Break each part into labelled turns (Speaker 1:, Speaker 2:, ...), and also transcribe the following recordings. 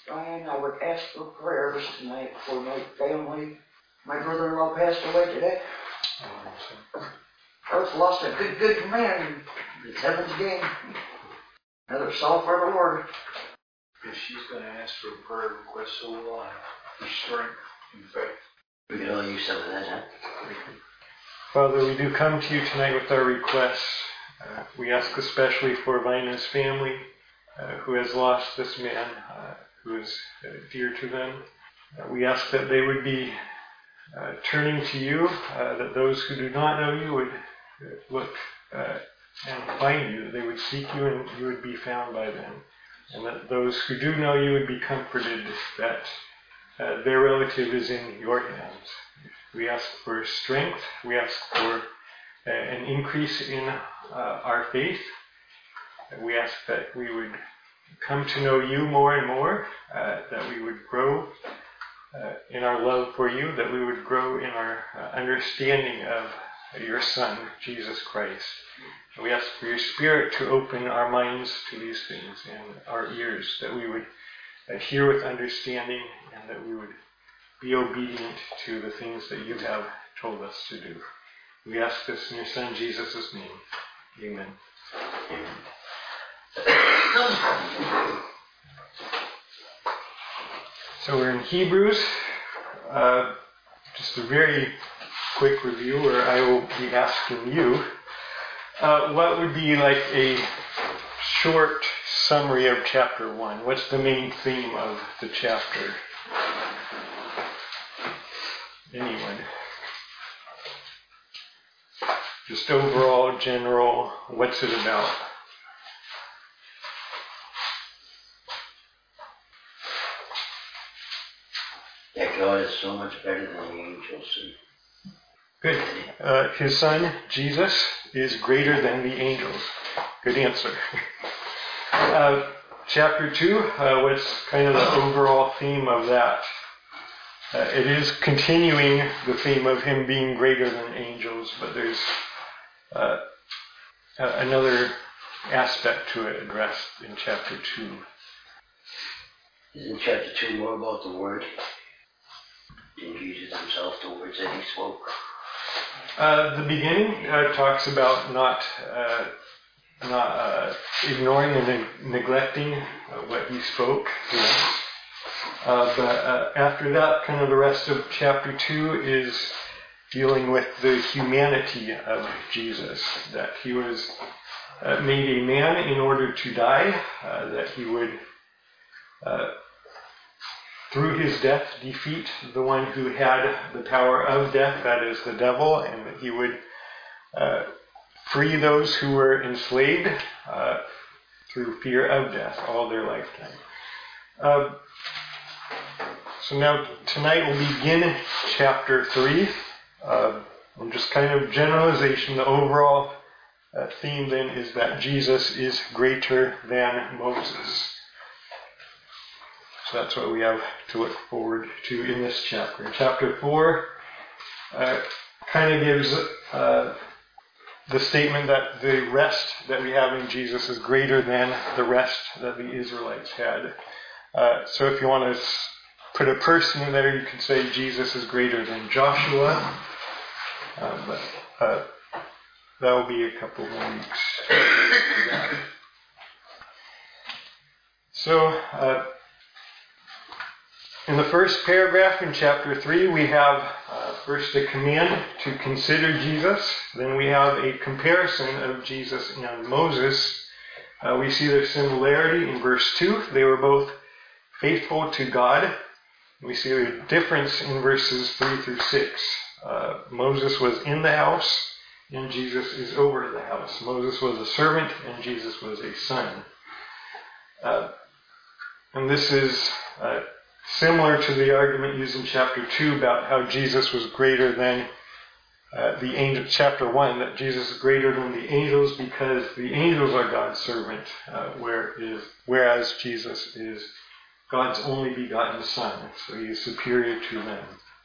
Speaker 1: Diane, I would ask for prayers tonight for my family. My brother-in-law passed away today. Earth lost a good man in the heaven's game. Another soul for the Lord.
Speaker 2: If she's going to ask for a prayer request, so will I. For strength and faith.
Speaker 3: We can all use some of that, huh?
Speaker 4: Father, we do come to you tonight with our requests. We ask especially for Vina's family, who has lost this man, who is dear to them. We ask that they would be turning to you, that those who do not know you would look and find you, that they would seek you and you would be found by them. And that those who do know you would be comforted that their relative is in your hands. We ask for strength. We ask for an increase in our faith. We ask that we would come to know you more and more, that we would grow in our love for you, that we would grow in our understanding of your Son, Jesus Christ. We ask for your Spirit to open our minds to these things and our ears, that we would hear with understanding and that we would be obedient to the things that you have told us to do. We ask this in your Son, Jesus' name. Amen. Amen. So we're in Hebrews. Just a very quick review where I will be asking you what would be like a short summary of chapter 1? What's the main theme of the chapter? Anyone? Just overall, general, what's it about?
Speaker 3: That God is so much better than the angels.
Speaker 4: Good. His Son, Jesus, is greater than the angels. Good answer. Chapter 2, what's kind of the overall theme of that? It is continuing the theme of him being greater than angels, but there's another aspect to it addressed in chapter 2.
Speaker 3: Isn't chapter 2 more about the Word? Didn't Jesus himself, the words that he spoke?
Speaker 4: The beginning talks about not ignoring and neglecting what he spoke. Yes. But after that, kind of the rest of chapter 2 is dealing with the humanity of Jesus, that he was made a man in order to die, that he would, through his death, defeat the one who had the power of death, that is the devil, and that he would free those who were enslaved through fear of death all their lifetime. So now tonight we'll begin chapter 3. And just kind of generalization, the overall theme then is that Jesus is greater than Moses. So that's what we have to look forward to in this chapter. Chapter 4 kind of gives the statement that the rest that we have in Jesus is greater than the rest that the Israelites had. So if you want to put a person in there, you can say Jesus is greater than Joshua. But that will be a couple more weeks. So, in the first paragraph in chapter 3, we have first a command to consider Jesus. Then we have a comparison of Jesus and Moses. We see their similarity in verse 2. They were both faithful to God. We see the difference in verses 3 through 6. Moses was in the house, and Jesus is over the house. Moses was a servant, and Jesus was a son. And this is similar to the argument used in chapter 2 about how Jesus was greater than the angels. Chapter 1, that Jesus is greater than the angels because the angels are God's servant, whereas Jesus is God's only begotten Son, so he is superior to them.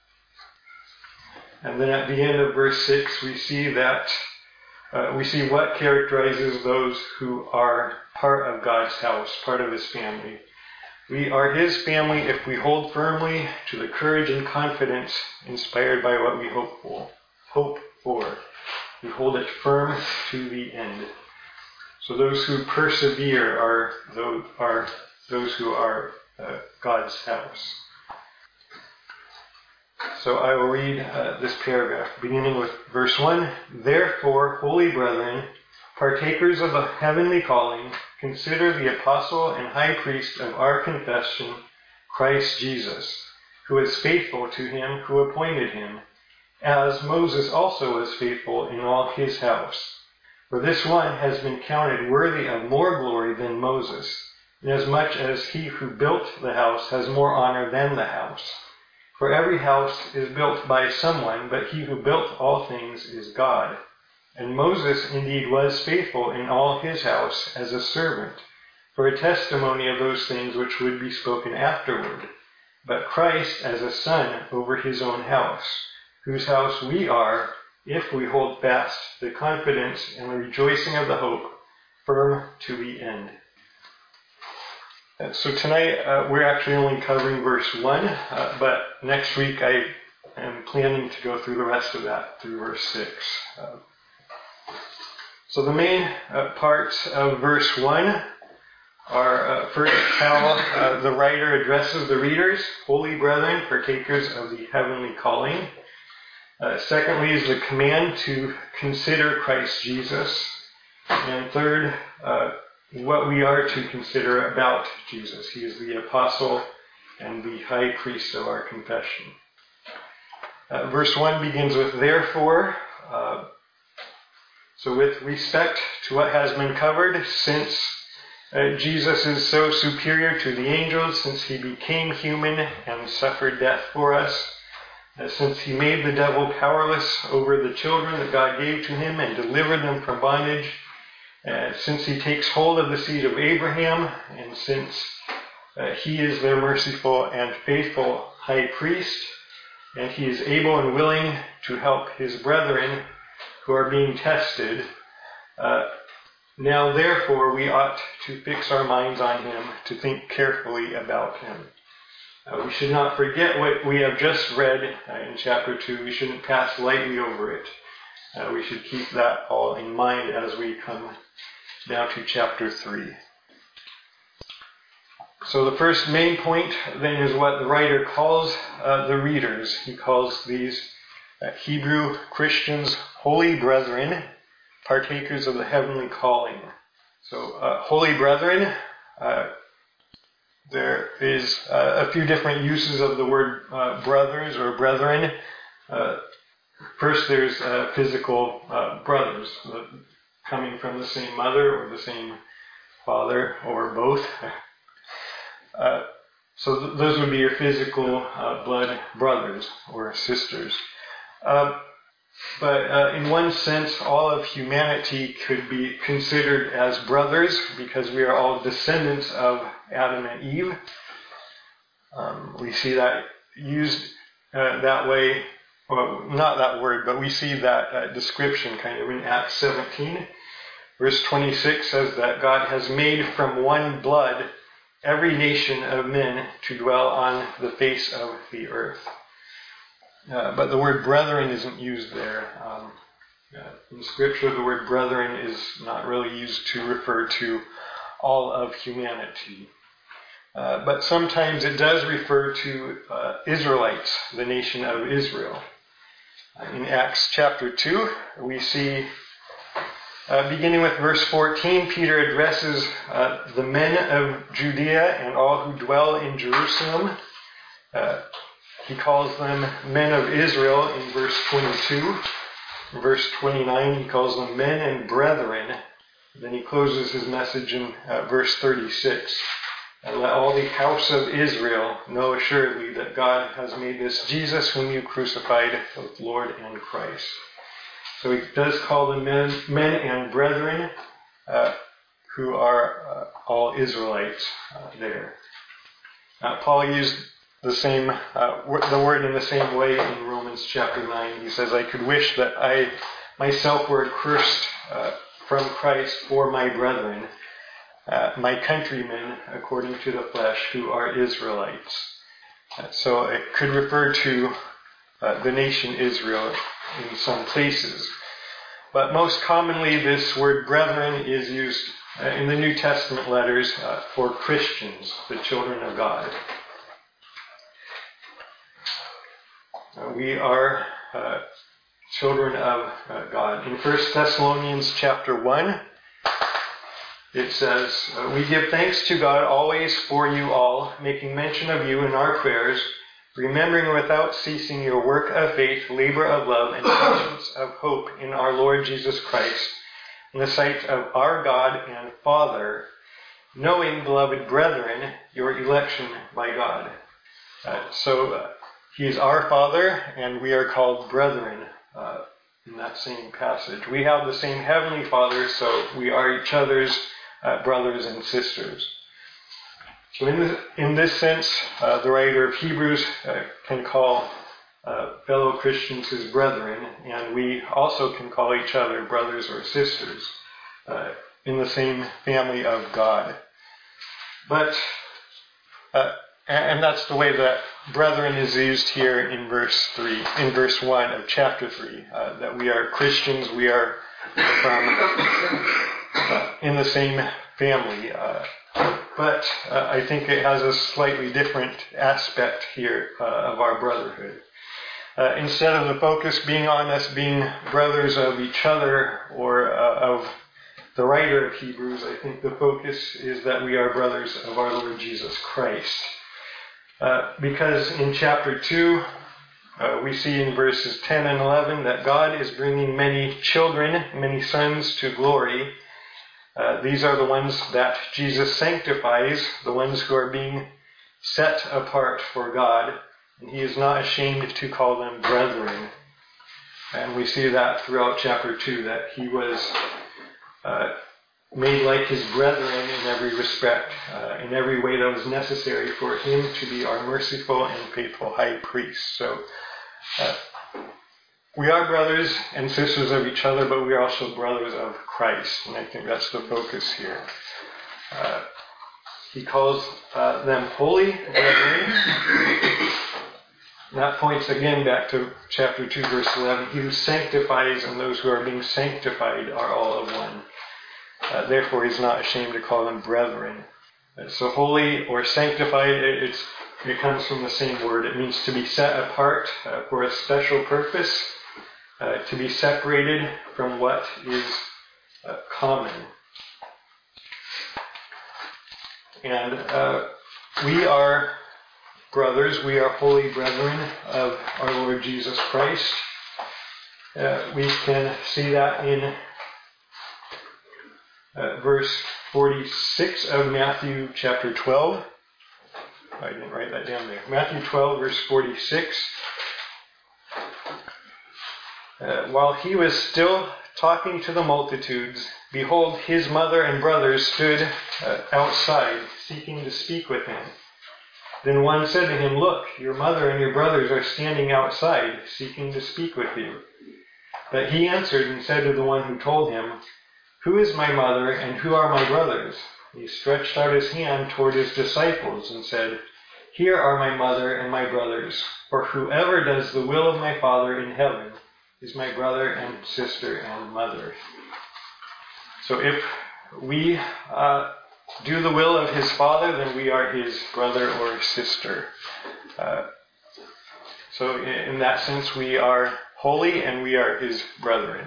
Speaker 4: And then at the end of verse 6, we see that we see what characterizes those who are part of God's house, part of his family. We are his family if we hold firmly to the courage and confidence inspired by what we hope for. We hold it firm to the end. So those who persevere are those who are God's house. So I will read this paragraph, beginning with verse 1. Therefore, holy brethren, partakers of the heavenly calling, consider the apostle and high priest of our confession, Christ Jesus, who is faithful to him who appointed him, as Moses also was faithful in all his house. For this one has been counted worthy of more glory than Moses, inasmuch as he who built the house has more honor than the house. For every house is built by someone, but he who built all things is God. And Moses indeed was faithful in all his house as a servant, for a testimony of those things which would be spoken afterward. But Christ as a son over his own house, whose house we are, if we hold fast the confidence and the rejoicing of the hope firm to the end. So tonight we're actually only covering verse 1, but next week I am planning to go through the rest of that through verse 6. So the main parts of verse 1 are first how the writer addresses the readers, holy brethren, partakers of the heavenly calling. Secondly is the command to consider Christ Jesus. And third, what we are to consider about Jesus. He is the apostle and the high priest of our confession. Verse 1 begins with therefore. So with respect to what has been covered, since Jesus is so superior to the angels, since he became human and suffered death for us, since he made the devil powerless over the children that God gave to him and delivered them from bondage, since he takes hold of the seed of Abraham, and since he is their merciful and faithful high priest, and he is able and willing to help his brethren who are being tested, now therefore we ought to fix our minds on him, to think carefully about him. We should not forget what we have just read in chapter 2. We shouldn't pass lightly over it. We should keep that all in mind as we come now to chapter 3. So the first main point then is what the writer calls the readers. He calls these Hebrew Christians holy brethren, partakers of the heavenly calling. So holy brethren, there is a few different uses of the word brothers or brethren. First, there's physical brothers, coming from the same mother or the same father or both. So those would be your physical blood brothers or sisters. But in one sense, all of humanity could be considered as brothers because we are all descendants of Adam and Eve. We see that used that way. Well, not that word, but we see that description kind of in Acts 17. Verse 26 says that God has made from one blood every nation of men to dwell on the face of the earth. But the word brethren isn't used there. In Scripture, the word brethren is not really used to refer to all of humanity. But sometimes it does refer to Israelites, the nation of Israel. In Acts chapter 2, we see, beginning with verse 14, Peter addresses the men of Judea and all who dwell in Jerusalem. He calls them men of Israel in verse 22. In verse 29, he calls them men and brethren. Then he closes his message in verse 36. And let all the house of Israel know assuredly that God has made this Jesus whom you crucified both Lord and Christ. So he does call them men and brethren who are all Israelites there. Paul used the word in the same way in Romans chapter 9. He says, I could wish that I myself were accursed from Christ for my brethren. my countrymen according to the flesh who are Israelites. So it could refer to the nation Israel in some places. But most commonly this word brethren is used in the New Testament letters for Christians, the children of God. We are children of God. In 1 Thessalonians chapter 1, it says, we give thanks to God always for you all, making mention of you in our prayers, remembering without ceasing your work of faith, labor of love, and patience of hope in our Lord Jesus Christ, in the sight of our God and Father, knowing, beloved brethren, your election by God. So he is our Father, and we are called brethren in that same passage. We have the same Heavenly Father, so we are each other's brothers and sisters. So in this sense, the writer of Hebrews can call fellow Christians his brethren, and we also can call each other brothers or sisters in the same family of God. But and that's the way that brethren is used here in verse 1 of chapter 3, that we are Christians, we are from in the same family. But I think it has a slightly different aspect here of our brotherhood. Instead of the focus being on us being brothers of each other or of the writer of Hebrews, I think the focus is that we are brothers of our Lord Jesus Christ. Because in chapter 2, we see in verses 10 and 11 that God is bringing many children, many sons to glory. These are the ones that Jesus sanctifies, the ones who are being set apart for God. And he is not ashamed to call them brethren. And we see that throughout chapter 2, that he was made like his brethren in every respect, in every way that was necessary for him to be our merciful and faithful high priest. So we are brothers and sisters of each other, but we are also brothers of Christ, and I think that's the focus here. He calls them holy brethren. That points again back to chapter 2, verse 11. He who sanctifies and those who are being sanctified are all of one. Therefore, he's not ashamed to call them brethren. So holy or sanctified, it comes from the same word. It means to be set apart for a special purpose, to be separated from what is common. And we are brothers, we are holy brethren of our Lord Jesus Christ. We can see that in verse 46 of Matthew chapter 12. I didn't write that down there. Matthew 12, verse 46. While he was still talking to the multitudes, behold, his mother and brothers stood outside, seeking to speak with him. Then one said to him, look, your mother and your brothers are standing outside, seeking to speak with you. But he answered and said to the one who told him, who is my mother and who are my brothers? He stretched out his hand toward his disciples and said, here are my mother and my brothers, for whoever does the will of my Father in heaven is my brother and sister and mother. So if we do the will of his Father, then we are his brother or sister. So in that sense, we are holy and we are his brethren.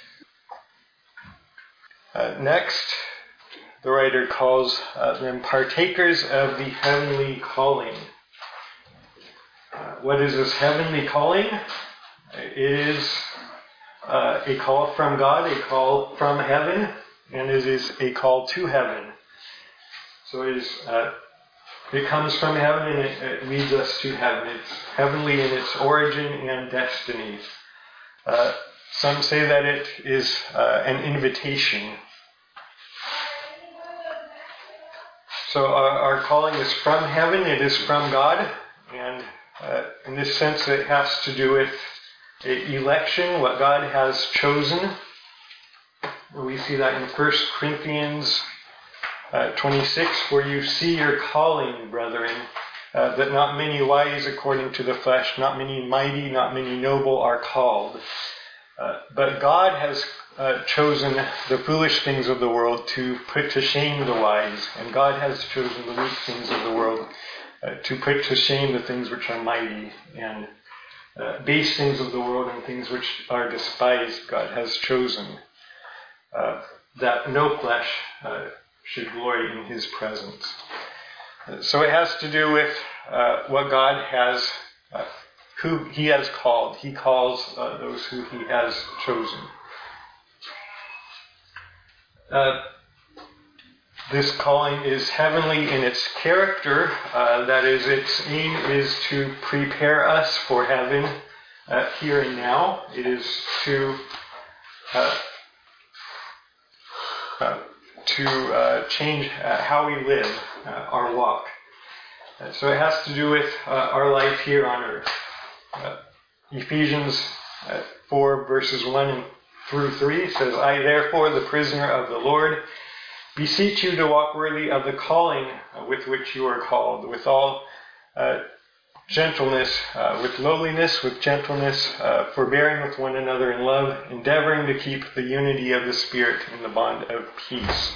Speaker 4: Next, the writer calls them partakers of the heavenly calling. What is this heavenly calling? It is a call from God, a call from heaven, and it is a call to heaven. So it comes from heaven and it leads us to heaven. It's heavenly in its origin and destiny. Some say that it is an invitation. So our calling is from heaven, it is from God, and in this sense it has to do with election, what God has chosen. We see that in 1 Corinthians 26, for you see your calling, brethren, that not many wise according to the flesh, not many mighty, not many noble are called. But God has chosen the foolish things of the world to put to shame the wise, and God has chosen the weak things of the world to put to shame the things which are mighty, and base things of the world and things which are despised God has chosen, that no flesh should glory in his presence. So it has to do with what God has, who he has called. He calls those who he has chosen. This calling is heavenly in its character. That is, its aim is to prepare us for heaven here and now. It is to change how we live, our walk. So it has to do with our life here on earth. Ephesians 4 verses 1 through 3 says, I therefore, the prisoner of the Lord, beseech you to walk worthy of the calling with which you are called, with all gentleness, with lowliness, with gentleness, forbearing with one another in love, endeavoring to keep the unity of the Spirit in the bond of peace.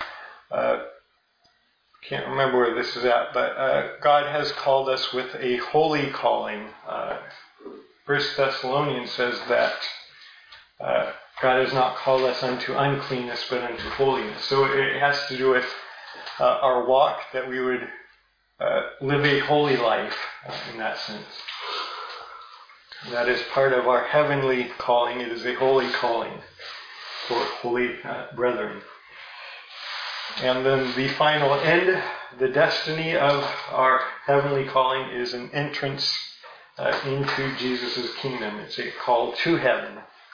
Speaker 4: Can't remember where this is at, but God has called us with a holy calling. 1 Thessalonians says that God has not called us unto uncleanness, but unto holiness. So it has to do with our walk, that we would live a holy life in that sense. That is part of our heavenly calling. It is a holy calling for holy brethren. And then the final end, the destiny of our heavenly calling is an entrance into Jesus' kingdom. It's a call to heaven.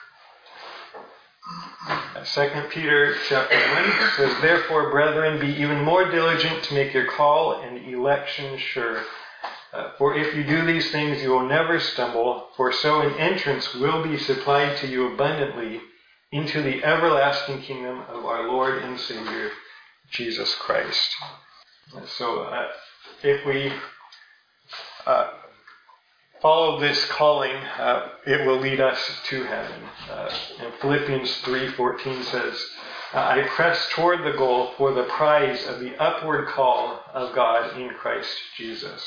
Speaker 4: 2 Peter chapter 1 says, Therefore, brethren, be even more diligent to make your call and election sure. For if you do these things, you will never stumble, for so an entrance will be supplied to you abundantly into the everlasting kingdom of our Lord and Savior, Jesus Christ. So if we follow this calling, it will lead us to heaven. And Philippians 3:14 says, I press toward the goal for the prize of the upward call of God in Christ Jesus.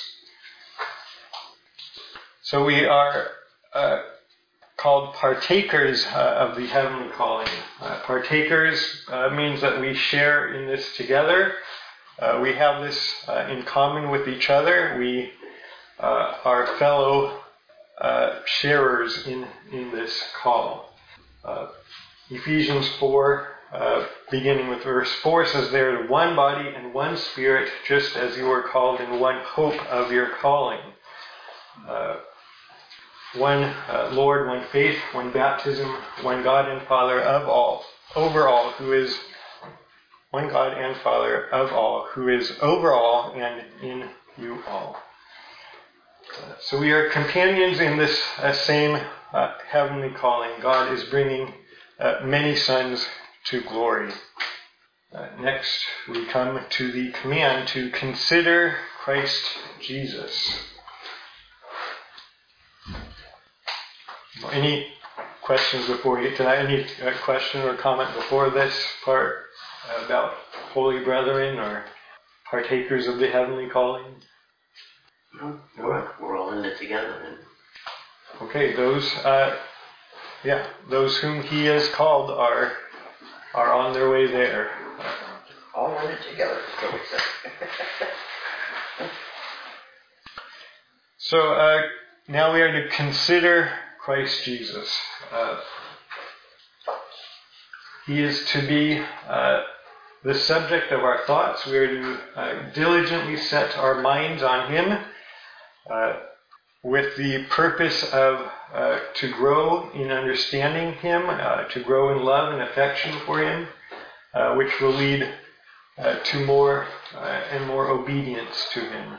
Speaker 4: So we are called partakers of the heavenly calling. Partakers means that we share in this together. We have this in common with each other. We are fellow sharers in this call. Ephesians 4, beginning with verse 4, says, There is one body and one Spirit, just as you were called in one hope of your calling. One Lord, one faith, one baptism, one God and Father of all, over all, who is one God and Father of all, who is over all and in you all. So we are companions in this same heavenly calling. God is bringing many sons to glory. Next, we come to the command to consider Christ Jesus. Any questions before we get to that? Any question or comment before this part about holy brethren or partakers of the heavenly calling?
Speaker 3: We're all in it together then.
Speaker 4: Okay, those whom he has called are on their way there.
Speaker 1: All in it together, so we say.
Speaker 4: So now we are to consider Christ Jesus. He is to be the subject of our thoughts. We are to diligently set our minds on him with the purpose of to grow in understanding him, to grow in love and affection for him, which will lead to more and more obedience to him.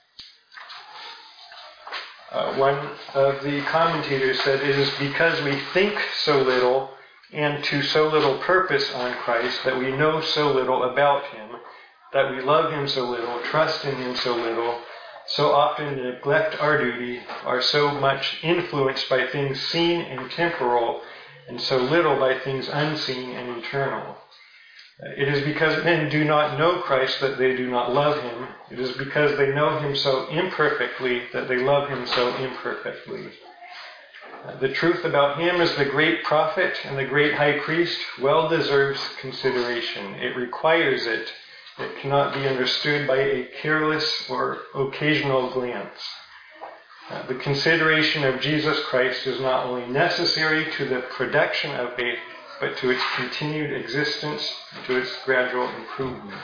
Speaker 4: One of the commentators said, it is because we think so little and to so little purpose on Christ that we know so little about him that we love Him so little, trust in Him so little, so often neglect our duty, are so much influenced by things seen and temporal, and so little by things unseen and eternal. It is because men do not know Christ that they do not love Him. It is because they know Him so imperfectly that they love Him so imperfectly. The truth about Him as the great prophet and the great high priest well deserves consideration. It requires it. It cannot be understood by a careless or occasional glance. The consideration of Jesus Christ is not only necessary to the production of faith, but to its continued existence and to its gradual improvement.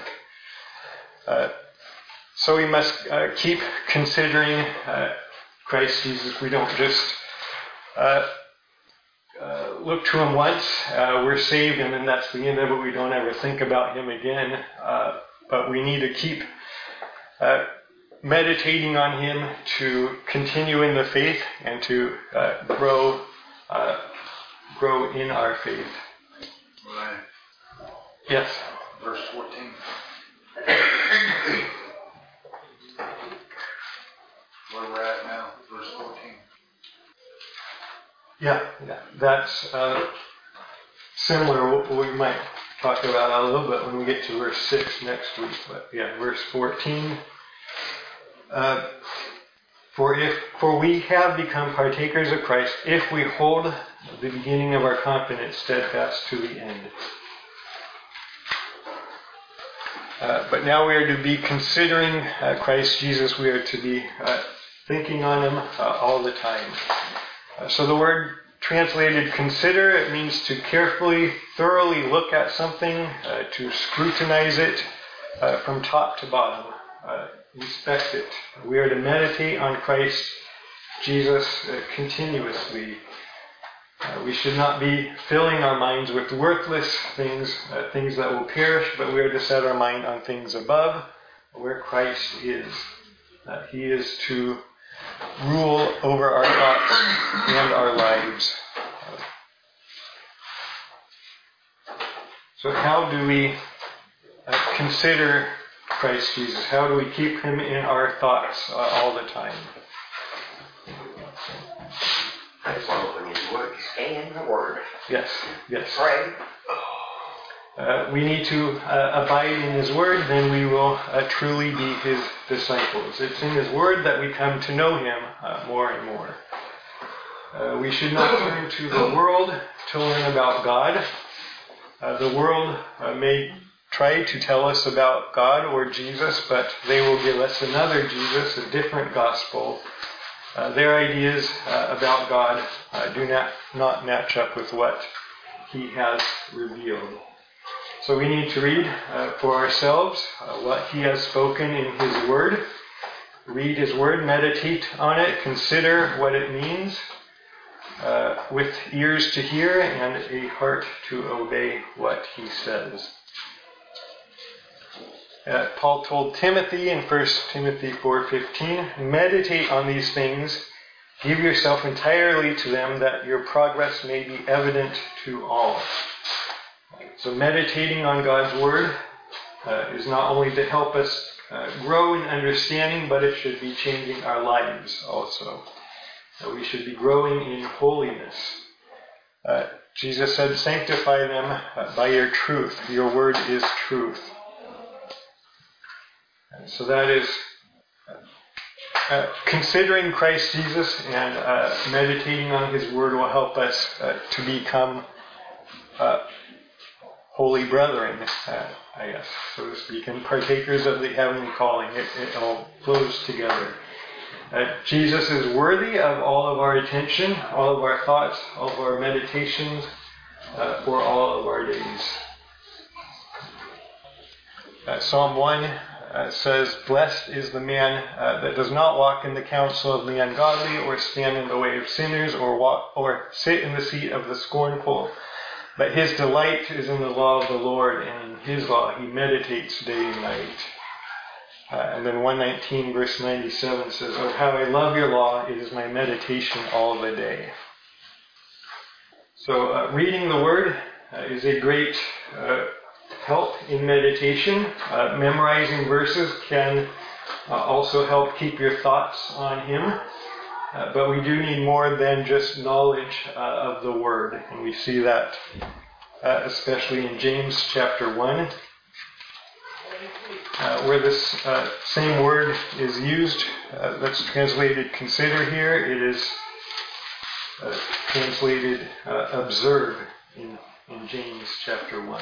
Speaker 4: So we must keep considering Christ Jesus. We don't just look to Him once, we're saved, and then that's the end of it. We don't ever think about Him again. But we need to keep meditating on Him to continue in the faith and to grow in our faith.
Speaker 2: Right.
Speaker 4: Yes.
Speaker 2: Verse 14. Where we're at now, verse 14.
Speaker 4: Yeah. That's similar. We might talk about that a little bit when we get to verse 6 next week. But yeah, verse 14. For we have become partakers of Christ if we hold the beginning of our confidence steadfast to the end. But now we are to be considering Christ Jesus. We are to be thinking on Him all the time. So the word translated consider, it means to carefully, thoroughly look at something, to scrutinize it from top to bottom, inspect it. We are to meditate on Christ Jesus continuously. We should not be filling our minds with worthless things, things that will perish, but we are to set our mind on things above, where Christ is. He is to rule over our thoughts and our lives. So how do we consider Christ Jesus? How do we keep Him in our thoughts all the time?
Speaker 3: I follow in His word.
Speaker 1: Stay in the Word.
Speaker 4: Yes.
Speaker 1: Pray.
Speaker 4: We need to abide in His Word, then we will truly be His disciples. It's in His Word that we come to know Him more and more. We should not turn to the world to learn about God. The world may try to tell us about God or Jesus, but they will give us another Jesus, a different gospel. Their ideas about God do not match up with what He has revealed. So we need to read for ourselves what He has spoken in His Word. Read His Word, meditate on it, consider what it means, with ears to hear and a heart to obey what He says. Paul told Timothy in 1 Timothy 4:15, meditate on these things, give yourself entirely to them, that your progress may be evident to all. So meditating on God's Word is not only to help us grow in understanding, but it should be changing our lives also. We should be growing in holiness. Jesus said, sanctify them by your truth. Your word is truth. And so that is considering Christ Jesus and meditating on His Word will help us to become holy brethren, I guess, so to speak, and partakers of the heavenly calling. It all flows together. Jesus is worthy of all of our attention, all of our thoughts, all of our meditations for all of our days. Psalm 1 says, blessed is the man that does not walk in the counsel of the ungodly, or stand in the way of sinners, or sit in the seat of the scornful. But his delight is in the law of the Lord, and in His law he meditates day and night. And then 119 verse 97 says, oh, how I love your law, it is my meditation all the day. So reading the Word is a great help in meditation. Memorizing verses can also help keep your thoughts on Him. But we do need more than just knowledge of the Word. And we see that especially in James chapter 1, where this same word is used. That's translated consider here. It is translated observe in James chapter 1.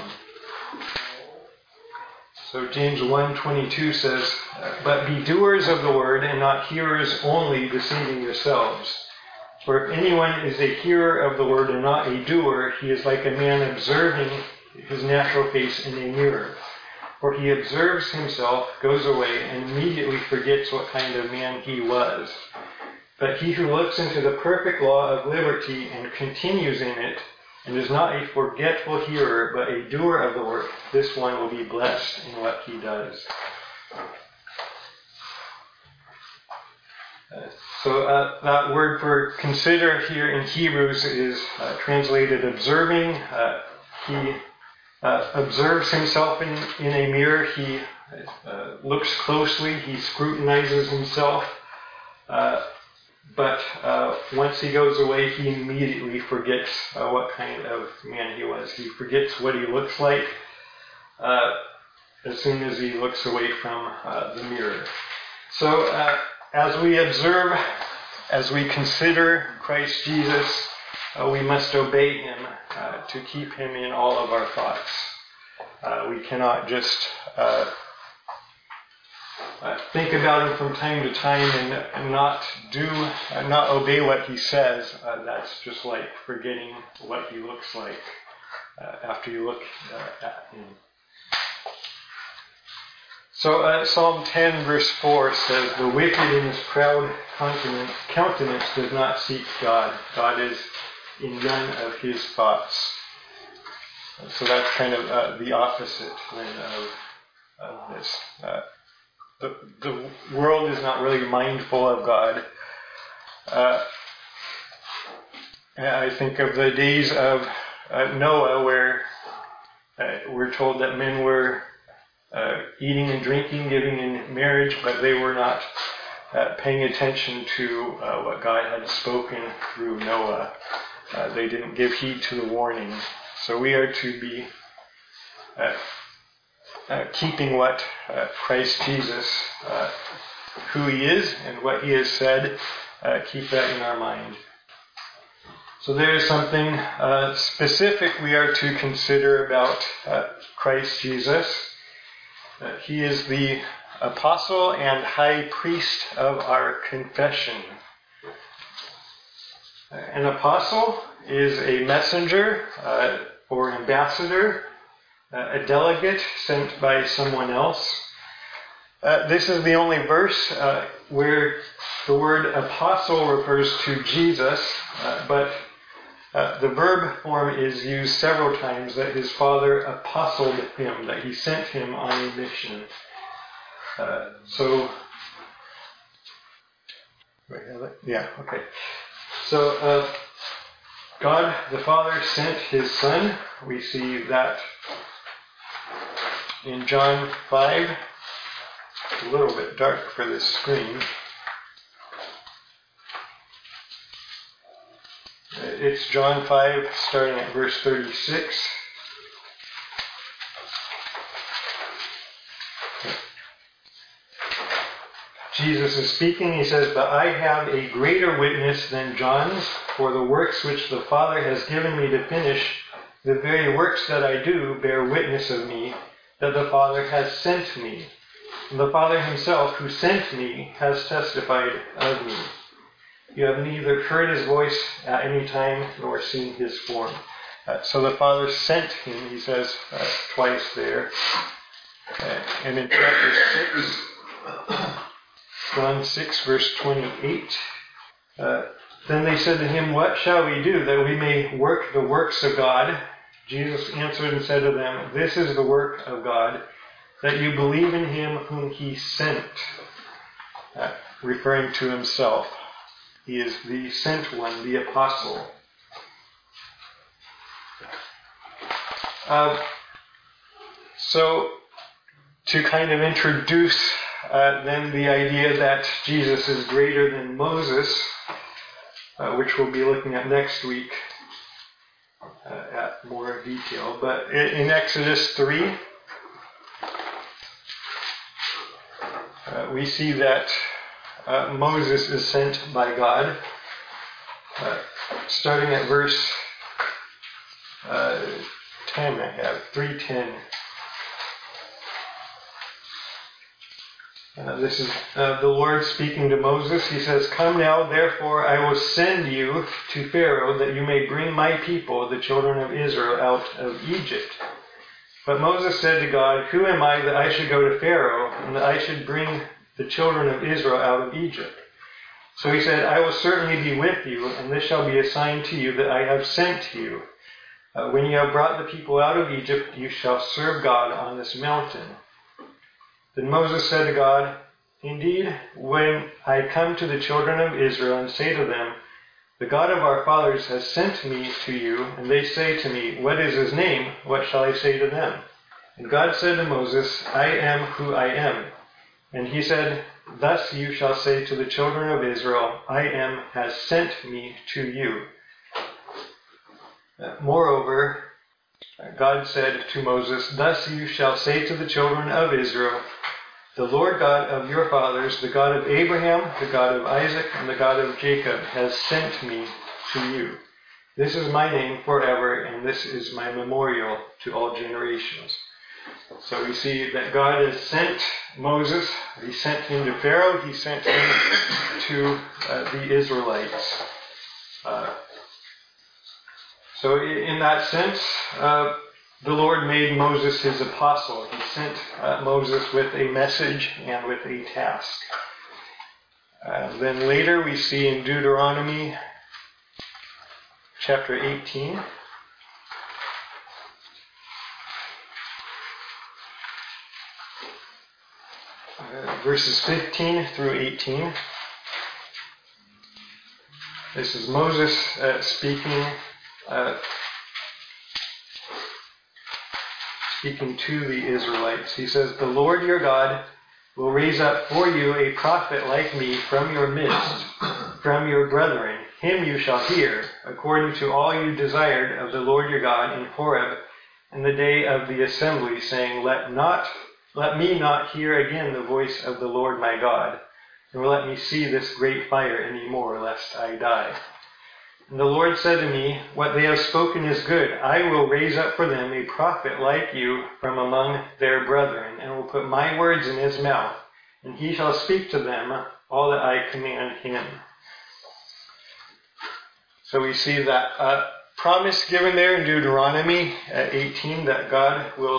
Speaker 4: So James 1:22 says, "But be doers of the word and not hearers only, deceiving yourselves. For if anyone is a hearer of the word and not a doer, he is like a man observing his natural face in a mirror. For he observes himself, goes away, and immediately forgets what kind of man he was. But he who looks into the perfect law of liberty and continues in it, and is not a forgetful hearer, but a doer of the work, this one will be blessed in what he does." So that word for consider here in Hebrews is translated observing. He observes himself in a mirror. He looks closely. He scrutinizes himself. But once he goes away, he immediately forgets what kind of man he was. He forgets what he looks like as soon as he looks away from the mirror. So as we observe, as we consider Christ Jesus, we must obey Him to keep Him in all of our thoughts. We cannot just think about Him from time to time and not obey what He says. That's just like forgetting what He looks like after you look at Him. So Psalm 10 verse 4 says, "The wicked in his proud countenance does not seek God. God is in none of his thoughts." So that's kind of the opposite of this. The world is not really mindful of God. I think of the days of Noah, where we're told that men were eating and drinking, giving in marriage, but they were not paying attention to what God had spoken through Noah. They didn't give heed to the warning. So we are to be keeping what Christ Jesus, who He is and what He has said, keep that in our mind. So there is something specific we are to consider about Christ Jesus. He is the apostle and high priest of our confession. An apostle is a messenger or ambassador, a delegate sent by someone else. This is the only verse where the word apostle refers to Jesus, but the verb form is used several times, that his Father apostled him, that He sent him on a mission. So God the Father sent His Son. We see that in John 5. It's a little bit dark for this screen. It's John 5, starting at verse 36. Jesus is speaking. He says, "But I have a greater witness than John's, for the works which the Father has given me to finish, the very works that I do bear witness of me, that the Father has sent me. And the Father Himself, who sent me, has testified of me. You have neither heard His voice at any time nor seen His form." So the Father sent Him, He says twice there. And in chapter 6, John 6, verse 28, "Then they said to Him, 'What shall we do that we may work the works of God?' Jesus answered and said to them, 'This is the work of God, that you believe in Him whom He sent,'" referring to Himself. He is the sent one, the apostle. So, to kind of introduce then the idea that Jesus is greater than Moses, which we'll be looking at next week at more detail. But in Exodus 3, we see that Moses is sent by God. Starting at verse 10, I have 3:10. This is the Lord speaking to Moses. He says, "Come now, therefore, I will send you to Pharaoh, that you may bring my people, the children of Israel, out of Egypt." But Moses said to God, "Who am I that I should go to Pharaoh, and that I should bring the children of Israel out of Egypt?" So he said, "I will certainly be with you, and this shall be a sign to you that I have sent you. When you have brought the people out of Egypt, you shall serve God on this mountain." Then Moses said to God, "Indeed, when I come to the children of Israel and say to them, 'The God of our fathers has sent me to you,' and they say to me, 'What is his name?' what shall I say to them?" And God said to Moses, "I am who I am." And he said, "Thus you shall say to the children of Israel, 'I am has sent me to you.'" Moreover, God said to Moses, "Thus you shall say to the children of Israel, 'The Lord God of your fathers, the God of Abraham, the God of Isaac, and the God of Jacob has sent me to you. This is my name forever, and this is my memorial to all generations.'" So we see that God has sent Moses. He sent him to Pharaoh. He sent him to the Israelites. So in that sense, the Lord made Moses his apostle. He sent Moses with a message and with a task. Then later we see in Deuteronomy chapter 18. Verses 15 through 18. This is Moses speaking to the Israelites. He says, "The Lord your God will raise up for you a prophet like me from your midst, from your brethren. Him you shall hear, according to all you desired of the Lord your God in Horeb in the day of the assembly, saying, Let me not hear again the voice of the Lord my God, nor let me see this great fire any more, lest I die. And the Lord said to me, What they have spoken is good. I will raise up for them a prophet like you from among their brethren, and will put my words in his mouth, and he shall speak to them all that I command him." So we see that promise given there in Deuteronomy 18 that God will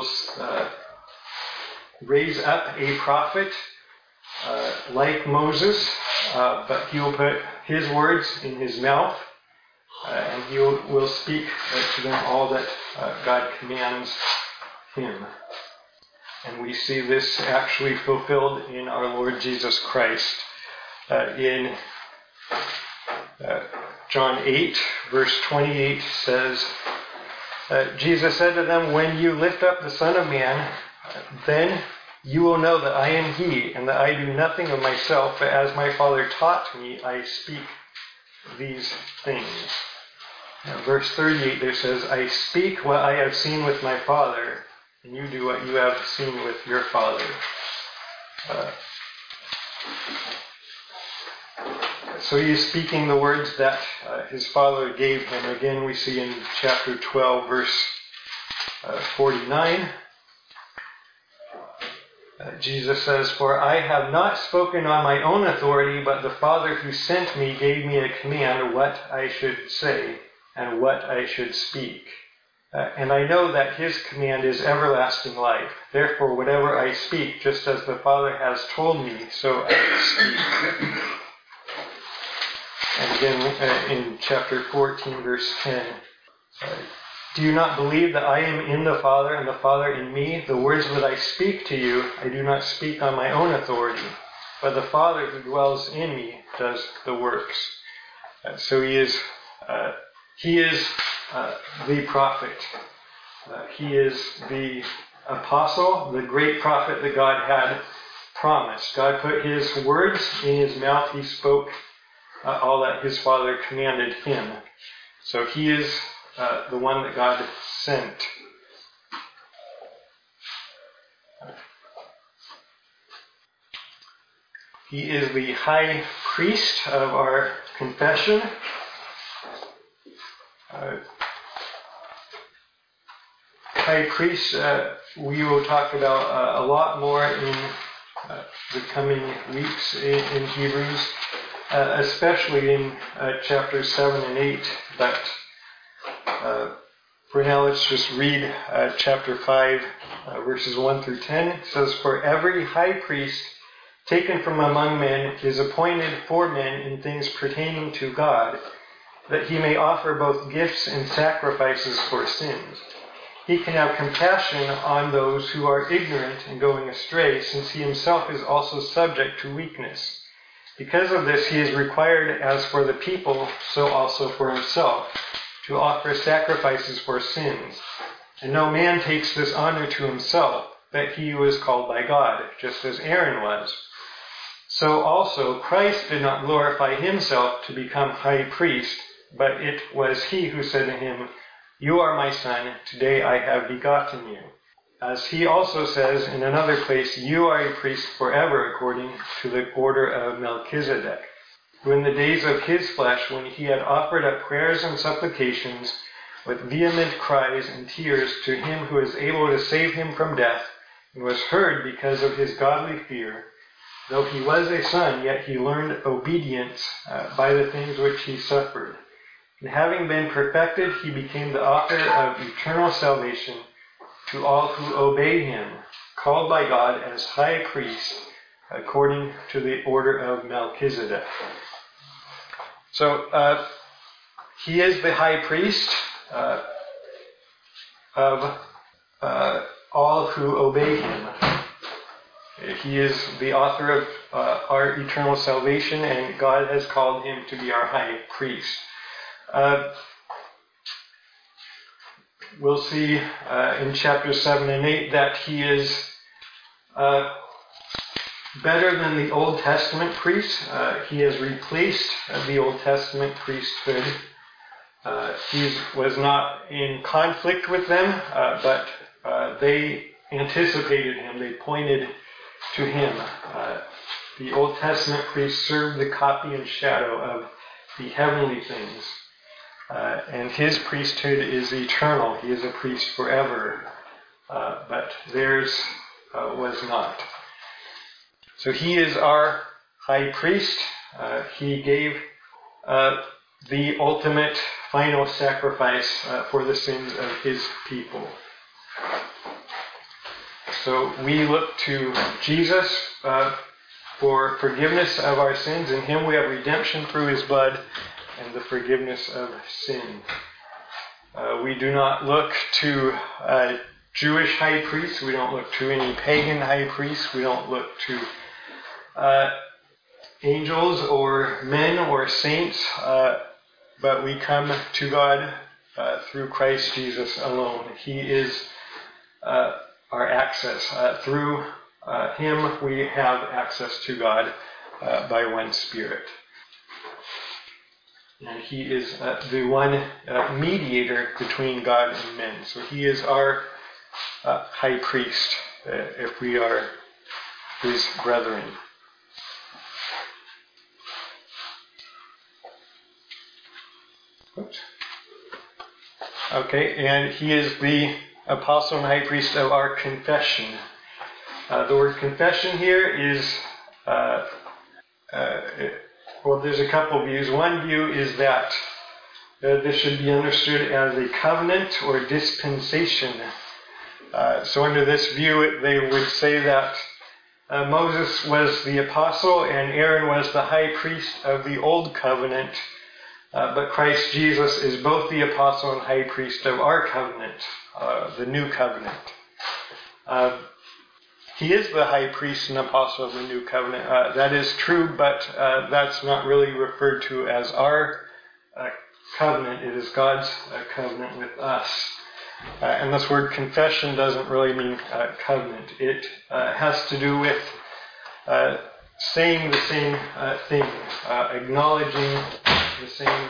Speaker 4: raise up a prophet like Moses, but he will put his words in his mouth, and he will speak to them all that God commands him. And we see this actually fulfilled in our Lord Jesus Christ. In John 8, verse 28 says, Jesus said to them, "When you lift up the Son of Man, then you will know that I am he, and that I do nothing of myself, but as my Father taught me, I speak these things." Verse 38 there says, "I speak what I have seen with my Father, and you do what you have seen with your father." So he is speaking the words that his Father gave him. Again, we see in chapter 12, verse 49. Jesus says, "For I have not spoken on my own authority, but the Father who sent me gave me a command what I should say and what I should speak. And I know that his command is everlasting life. Therefore, whatever I speak, just as the Father has told me, so I speak." And again, in chapter 14, verse 10, "Do you not believe that I am in the Father and the Father in me? The words that I speak to you, I do not speak on my own authority, but the Father who dwells in me does the works." So he is the prophet. He is the apostle, the great prophet that God had promised. God put his words in his mouth. He spoke all that his Father commanded him. So he is the one that God sent. He is the high priest of our confession. High priest, we will talk about a lot more in the coming weeks in Hebrews, especially in chapters 7 and 8. But for now, let's just read chapter 5, verses 1 through 10. It says, "For every high priest taken from among men is appointed for men in things pertaining to God, that he may offer both gifts and sacrifices for sins. He can have compassion on those who are ignorant and going astray, since he himself is also subject to weakness. Because of this, he is required, as for the people, so also for himself, to offer sacrifices for sins. And no man takes this honor to himself, but he was called by God, just as Aaron was. So also Christ did not glorify himself to become high priest, but it was he who said to him, 'You are my son, today I have begotten you.' As he also says in another place, 'You are a priest forever according to the order of Melchizedek,' who in the days of his flesh, when he had offered up prayers and supplications with vehement cries and tears to him who is able to save him from death, and was heard because of his godly fear, though he was a son, yet he learned obedience by the things which he suffered. And having been perfected, he became the author of eternal salvation to all who obey him, called by God as high priest according to the order of Melchizedek." So he is the high priest of all who obey him. He is the author of our eternal salvation, and God has called him to be our high priest. We'll see in chapters 7 and 8 that he is better than the Old Testament priest. He has replaced the Old Testament priesthood. He was not in conflict with them, but they anticipated him. They pointed to him. The Old Testament priest served the copy and shadow of the heavenly things. And his priesthood is eternal. He is a priest forever. But theirs was not. So he is our high priest. He gave the ultimate final sacrifice for the sins of his people. So we look to Jesus for forgiveness of our sins. In him we have redemption through his blood and the forgiveness of sin. We do not look to Jewish high priests. We don't look to any pagan high priests. We don't look to angels or men or saints. But we come to God through Christ Jesus alone. He is our access. Through him we have access to God by one Spirit. And he is the one mediator between God and men. So he is our high priest if we are his brethren. Oops. Okay, and he is the apostle and high priest of our confession. The word confession here is, well, there's a couple views. One view is that this should be understood as a covenant or dispensation. So under this view, they would say that Moses was the apostle and Aaron was the high priest of the old covenant, but Christ Jesus is both the apostle and high priest of our covenant, the new covenant. He is the high priest and apostle of the new covenant. That is true, but that's not really referred to as our covenant. It is God's covenant with us. And this word confession doesn't really mean covenant. It has to do with saying the same thing, acknowledging the same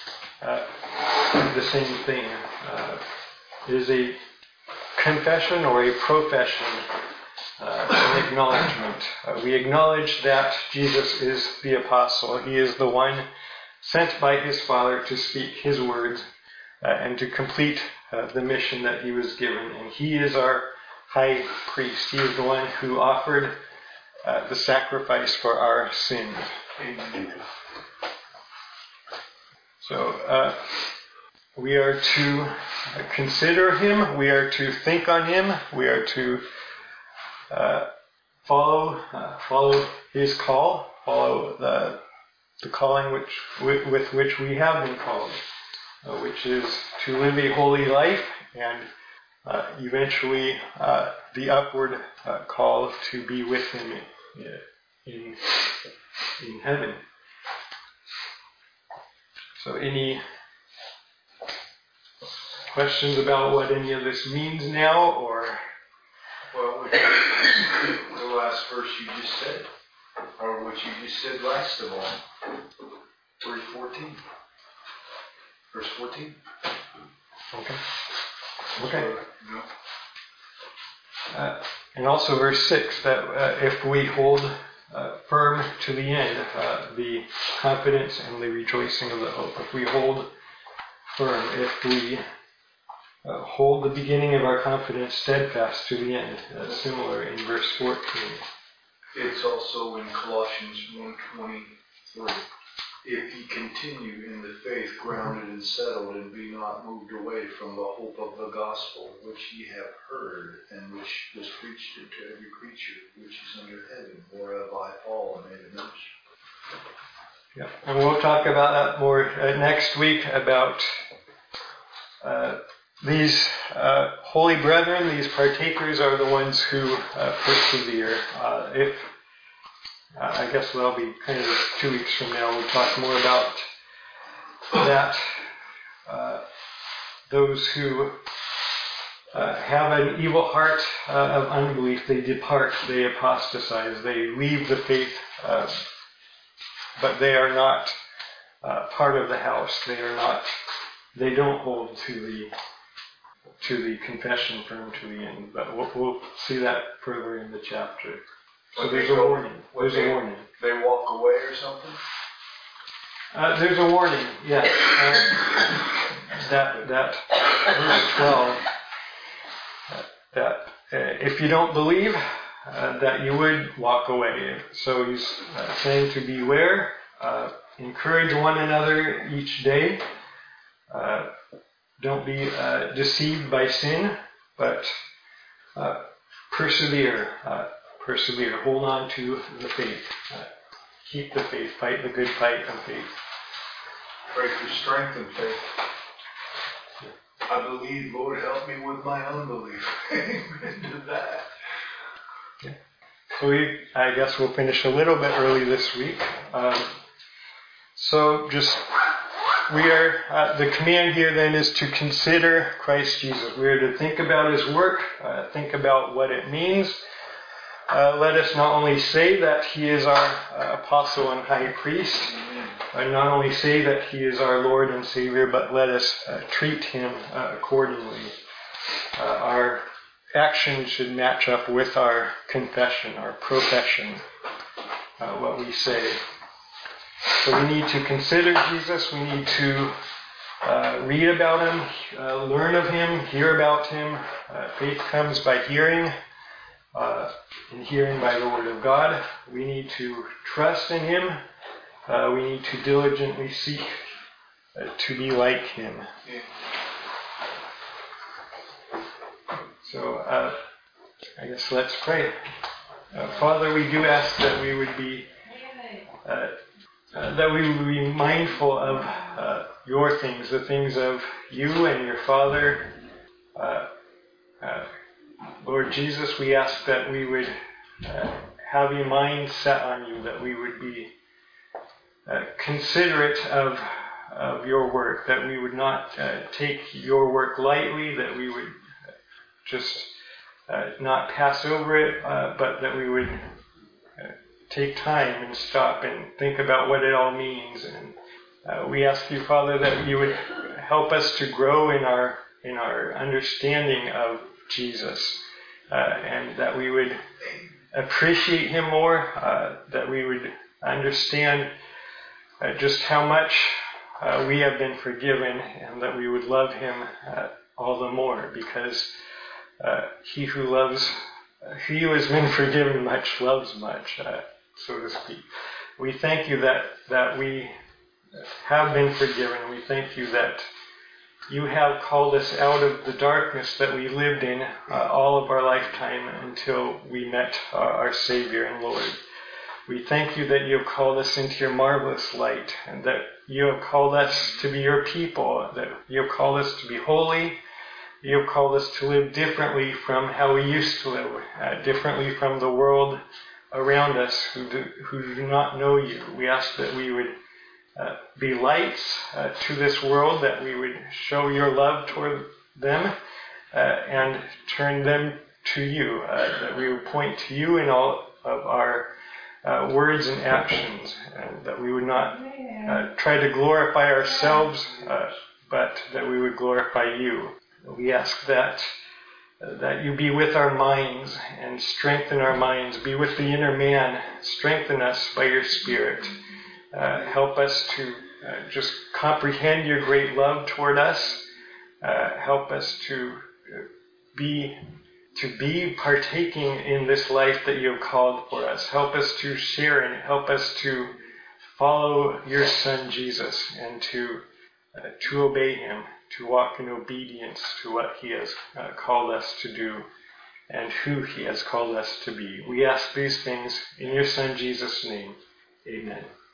Speaker 4: thing. It is a confession or a profession, an acknowledgement. We acknowledge that Jesus is the apostle. He is the one sent by his Father to speak his words and to complete the mission that he was given. And he is our high priest. He is the one who offered the sacrifice for our sins.
Speaker 2: Amen.
Speaker 4: So we are to consider him. We are to think on him. We are to follow his call. Follow the calling with which we have been called, which is to live a holy life and eventually the upward call to be with him in heaven. So any questions about what any of this means now, or?
Speaker 2: Well, the last verse you just said, or what you just said last of all, verse 14. Verse 14.
Speaker 4: Okay.
Speaker 2: No.
Speaker 4: And also verse 6, that if we hold firm to the end, the confidence and the rejoicing of the hope. If we hold firm, if we hold the beginning of our confidence steadfast to the end, similar in verse 14.
Speaker 2: It's also in Colossians 1:23. If ye continue in the faith, grounded and settled, and be not moved away from the hope of the gospel, which ye have heard, and which was preached unto every creature which is under heaven, whereof I, Paul, am made a minister.
Speaker 4: Yeah, and we'll talk about that more next week, about these holy brethren. These partakers are the ones who persevere. I guess that'll be kind of 2 weeks from now. We'll talk more about that. Those who have an evil heart of unbelief, they depart, they apostatize, they leave the faith, but they are not part of the house. They don't hold to the confession firm to the end. But we'll see that further in the chapter. So there's a warning.
Speaker 2: They walk away or something?
Speaker 4: There's a warning, yes. That verse 12, that if you don't believe, that you would walk away. So he's saying to beware, encourage one another each day. Don't be deceived by sin, but persevere. Hold on to the faith. Keep the faith. Fight the good fight of faith.
Speaker 2: Pray for strength and faith. I believe, Lord, help me with my unbelief. Amen to that.
Speaker 4: Okay. So I guess we'll finish a little bit early this week. We are, the command here then is to consider Christ Jesus. We are to think about his work, think about what it means. Let us not only say that he is our apostle and high priest, not only say that he is our Lord and Savior, but let us treat him accordingly. Our actions should match up with our confession, our profession, what we say. So we need to consider Jesus. We need to read about him, learn of him, hear about him. Faith comes by hearing, and hearing by the Word of God. We need to trust in him. We need to diligently seek to be like him. So I guess let's pray. Father, we do ask that we would be mindful of your things, the things of you and your Father. Lord Jesus, we ask that we would have a mind set on you, that we would be considerate of of your work, that we would not take your work lightly, that we would just not pass over it, but that we would take time and stop and think about what it all means. And we ask you, Father, that you would help us to grow in our understanding of Jesus, and that we would appreciate him more, that we would understand just how much we have been forgiven, and that we would love him all the more, because he who has been forgiven much loves much, so to speak. We thank you that we have been forgiven. We thank you that you have called us out of the darkness that we lived in all of our lifetime until we met our Savior and Lord. We thank you that you have called us into your marvelous light, and that you have called us to be your people, that you have called us to be holy. You have called us to live differently from how we used to live, differently from the world around us who do not know you. We ask that we would be lights to this world, that we would show your love toward them and turn them to you, that we would point to you in all of our words and actions, and that we would not try to glorify ourselves, but that we would glorify you. We ask that you be with our minds and strengthen our minds. Be with the inner man. Strengthen us by your Spirit. Help us to just comprehend your great love toward us. Help us to be partaking in this life that you have called for us. Help us to share in it. Help us to follow your Son Jesus, and to obey him, to walk in obedience to what he has called us to do and who he has called us to be. We ask these things in your Son Jesus' name. Amen.